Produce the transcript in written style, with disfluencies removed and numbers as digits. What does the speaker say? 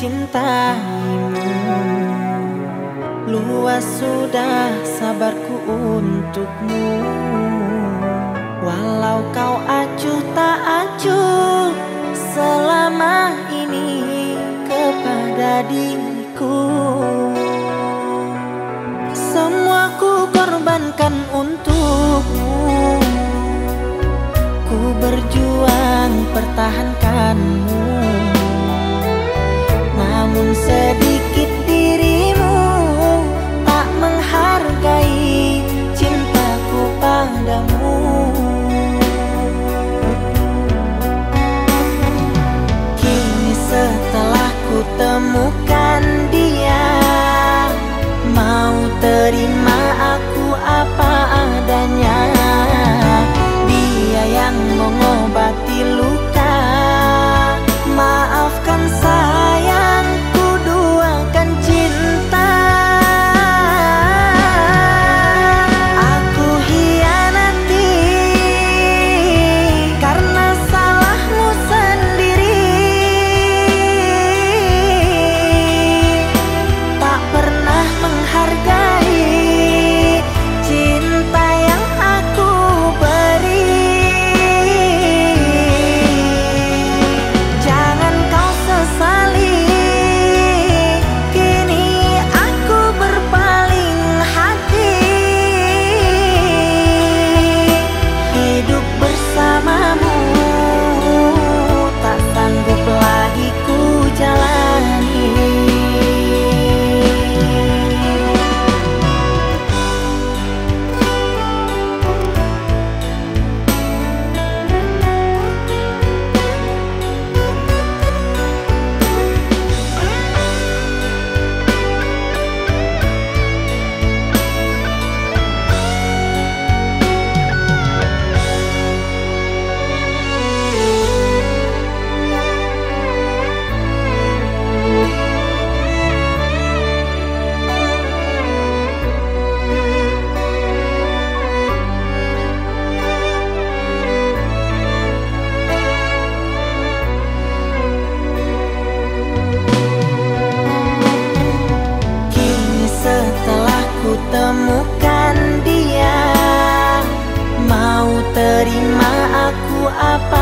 mencintaimu. Luas sudah sabarku untukmu. Walau kau acuh tak acuh selama ini kepada diriku. Semua ku korbankan untukmu. Ku berjuang pertahankanmu. Namun sedikit dirimu tak menghargai cintaku padamu. Kini setelah ku temukan dia, mau terima aku apa adanya. Dia yang mengobati luka. Maafkan sayang, ku duakan cinta. Aku hianati karena salahmu sendiri. Tak pernah menghargai cinta yang aku beri. Jangan kau sesali, kini aku berpaling hati. Hidup bersamamu tak sanggup lagi ku jalani. Temukan dia, mau terima aku apa